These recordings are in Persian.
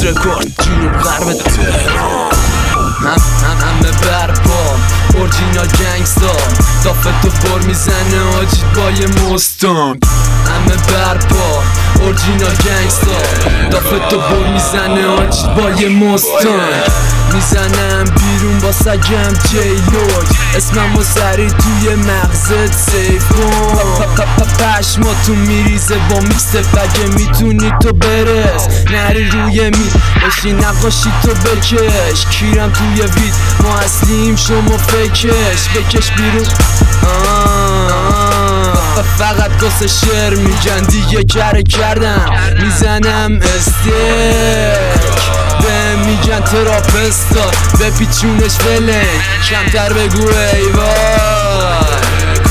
رکورد جنوب غرب تهران همه برپا اورجینال گنگستا دافتو بر میزنه آجید با یه مستانگ همه برپا اورجینال گنگستا دافتو بر میزنه آجید با یه مستانگ میزنم بیرون با سگم جیلوگ اسممو سری توی مغزت سیف کن پشماتون میریزه با میکس بگه میتونی تو برس نری روی بشی نقاشی تو بکش کیرم توی وید ما اصلیم شما فکش بکش بیرون فقط گسه شعر میگن دیگه کره کردم میزنم استیک به میگن تراپستا به پیچونش فلنگ کمتر بگو ای وای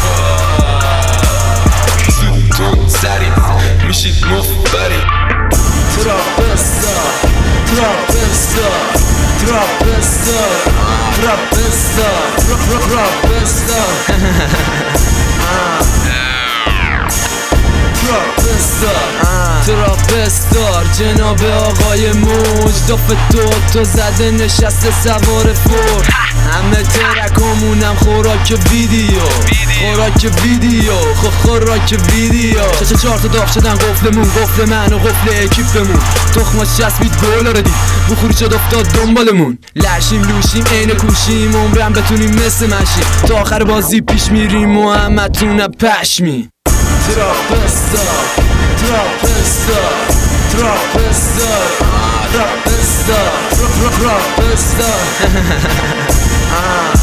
زودتون سریع میشید مفبری تراپستا تراپستا تراپستا تراپستا تراپستا تراپستار جناب آقای موج دافت تو زده نشسته سوار فور همه ترکامونم خوراک ویدیو خوراک ویدیو خوراک ویدیو چهار تا داغ شدن قفلمون قفل من و قفل اکیپمون تخماش چسبید گولا رو دید بخوری شد افتاد دنبالمون لشیم لوشیم عین کوشیم عمرم بتونیم مثل مشیم تا آخر بازی پیش میریم و همتون پشمی تراپستا تراپستا تراپستا تراپستا تراپستا